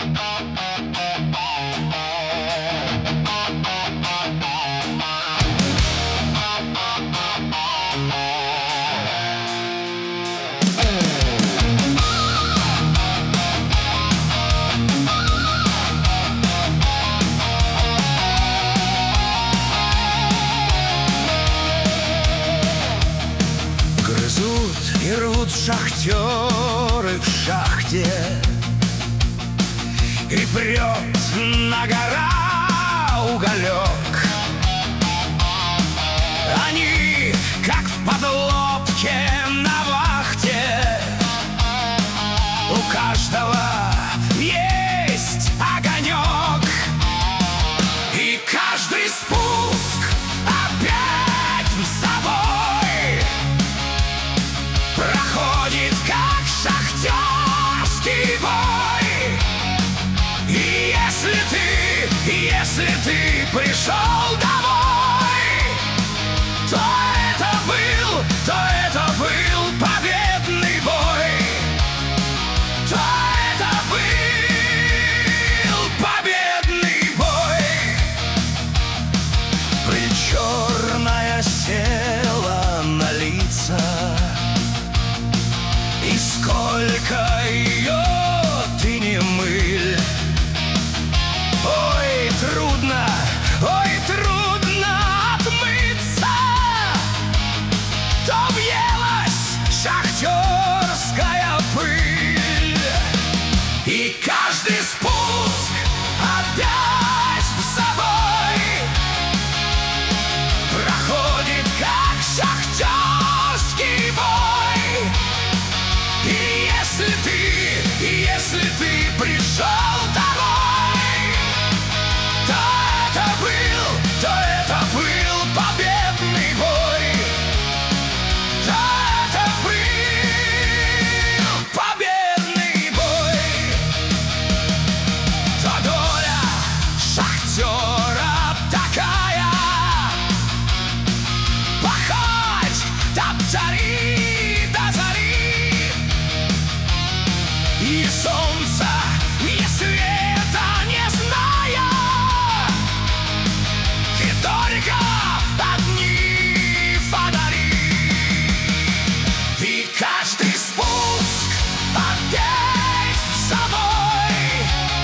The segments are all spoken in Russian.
И рвут шахтеры в шахте, и прет на гора уголек. Они, как в подлодке на вахте, у каждого есть огонек. И каждый спуск опять в забой проходит, как шахтерский бой. И если ты пришел домой, то это был победный бой. То это был победный бой. Причерная села на лица, и сколько ее ты не мыль. Ой, трудно отмыться. То въелась шахтерская пыль. И каждый спуск опять в забой проходит, как шахтерский бой. И если ты пришел домой, то это был победный бой. То это был победный бой. То доля шахтера такая: пахать, топтари до зари. И солнца, и света не зная, и только одни фонари. И каждый спуск опять в забой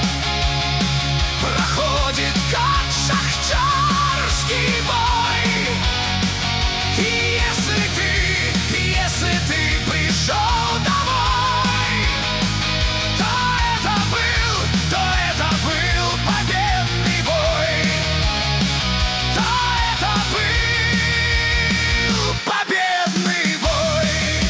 проходит, как шахтерский бой. И если ты пришел домой, то это был победный бой. То это был победный бой.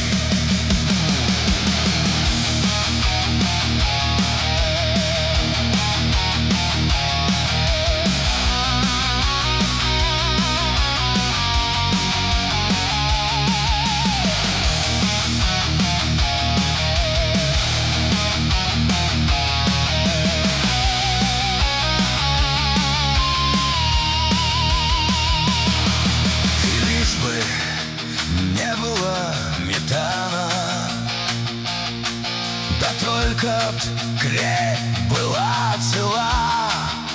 Лишь бы не было метана, да только б крепь была цела.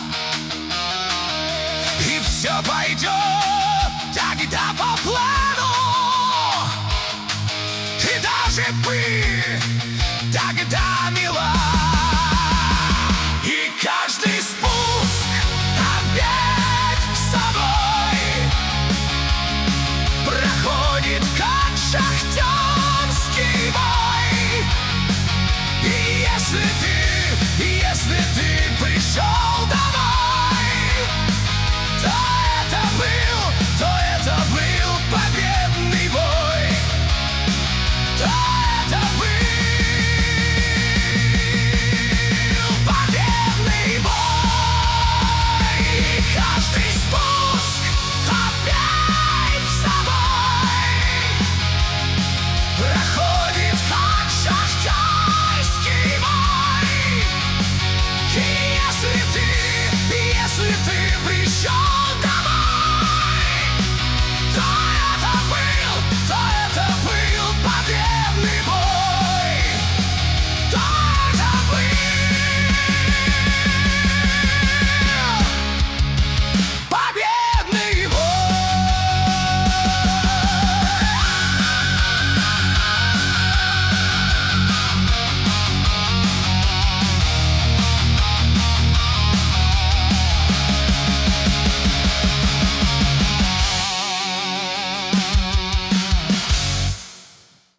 И все пойдет тогда по плану, и даже пыль тогда мила. И каждый спуск опять с собой проходит, как шахтерский бой. И если ты пришел домой, то это был победный бой. То это был победный бой. И каждый спуск опять с собой проходит, как шахтерский бой. И если ты пришел